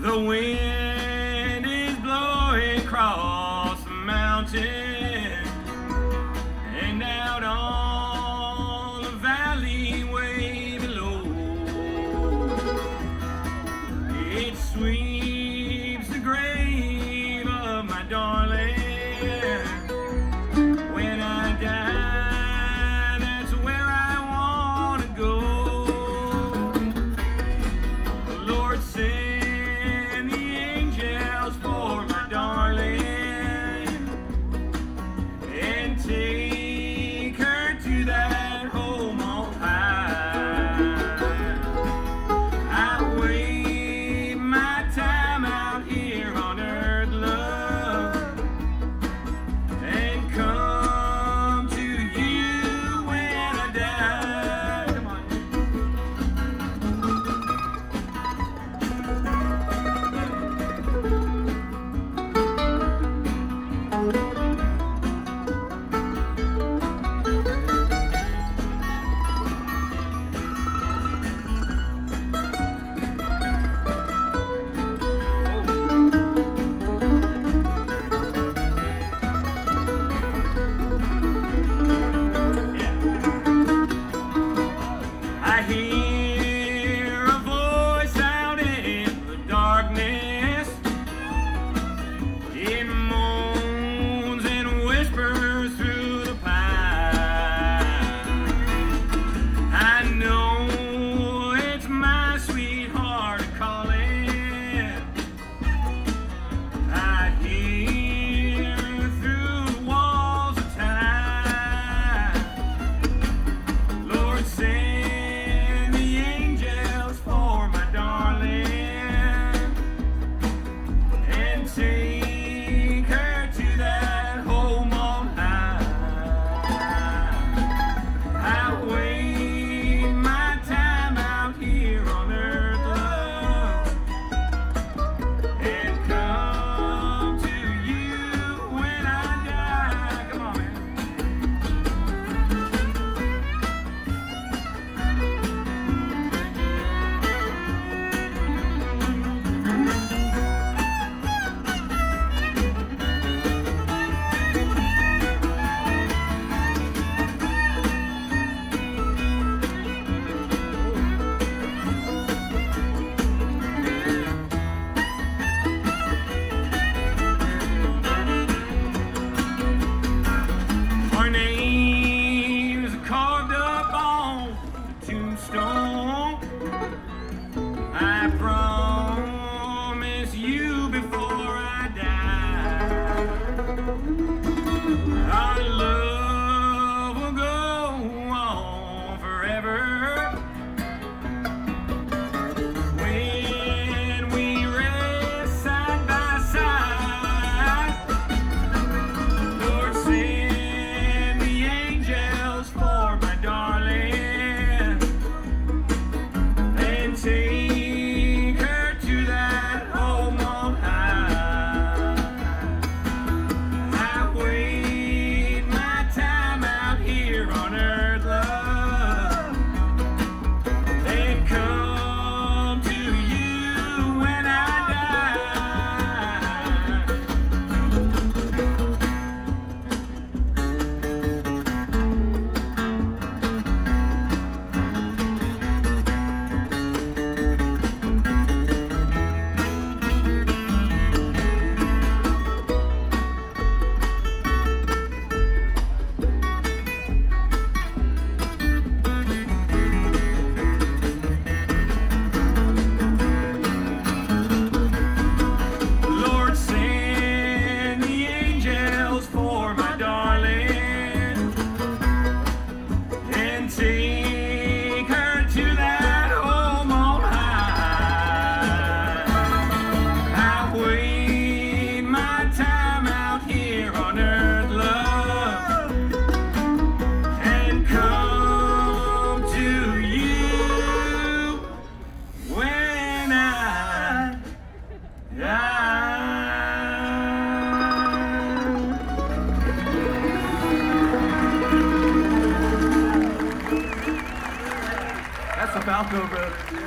The wind is blowing across the mountain and out on the valley way below. It sweeps the grave of my darling. When I die, that's where I want to go. The Lord send the angels for my darling and take her to that home on high. I wait my time out here on earth, love, and come to you when I die. Come on. I hear a voice out in the darkness. It moans and whispers through the pine. I know it's my sweetheart calling. I hear through the walls of time. Lord, send the angels for my darling and take her to that home on high. I wait my time out here on earth, love, and come to you when I die. Come on, man. Our names are carved up on the tombstone. I promise you before I die, our love will go on forever. When we rest side by side, Lord, send the angels for my darling and take her to that home on high. I wait my time out here on earth, love, and come to you when I die. Lord, send the angels for my darling and take her to that home on high. I wait my time out here on earth, love, and come to you when I die. That's the Falco, bro.